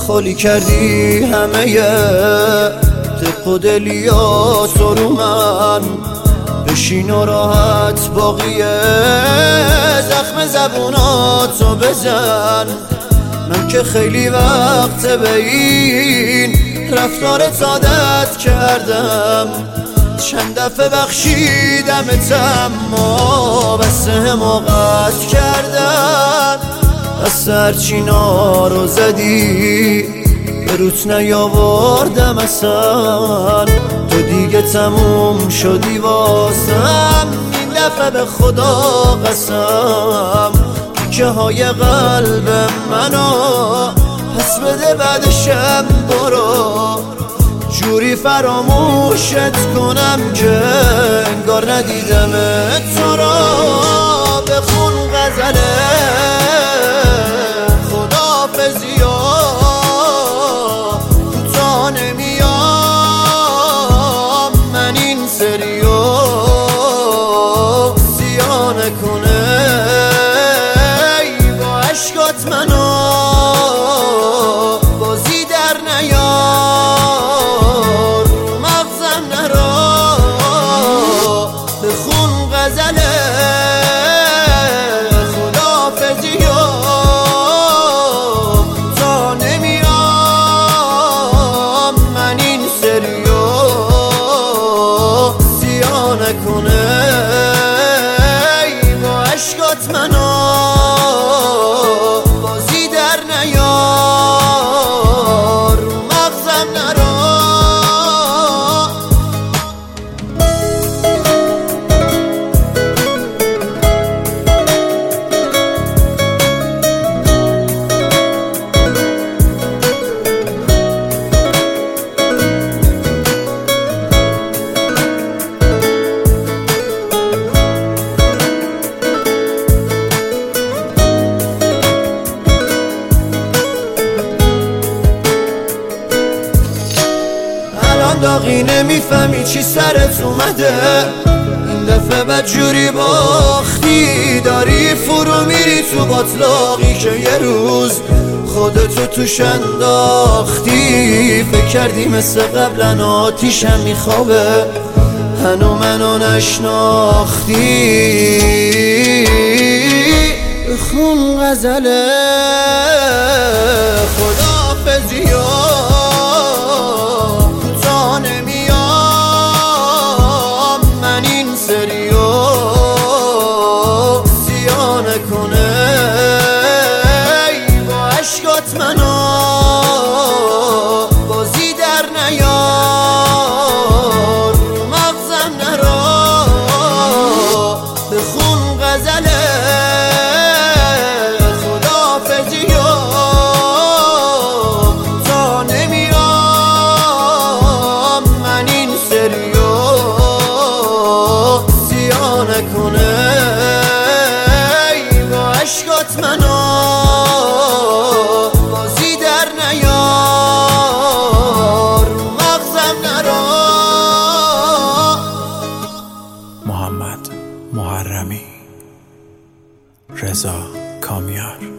خالی کردی همه دق و دلیاتو رو من، بشین و راحت باقیه زخم زبوناتو بزن. من که خیلی وقت به این رفتارت عادت کردم، چند دفعه بخشیدمتم اما بس حماقت کردم. بس هرچی نارو زدی به روت نیاوردم اصلا، تو دیگه تموم شدی واسم. این دفعه به خدا قسم تیکه های قلب منو پس بده بعدشم برو، جوری فراموشت کنم که انگار ندیدم تو را. بخون غزله خداحافظی و تا نمیام، من این سریو سیاه نکنه ای با عشقات منو بازی در نیار، مغزم نرا. بخون غزله خداحافظی و تا نمیام، من این سریو سیاه نکنه ای با عشقات منو بازی در نیار، مغزم نرا. داغی نمیفهمی چی سرت اومده، این دفعه بدجوری باختی، داری فرو میری تو باطلاقی که یه روز خودتو توش انداختی. فکر کردی مثل قبلا آتیشم میخوابه، هنو منو نشناختی. بخون غزله خداحافظی و منو بازی در نیار، مغزم نرا. بخون غزله خداحافظی و تا نمیام، من این سریو سیاه نکنه ای با عشقات منو بازی در نیار، مغزم نرا. محمد محرمی، رضا کامیار.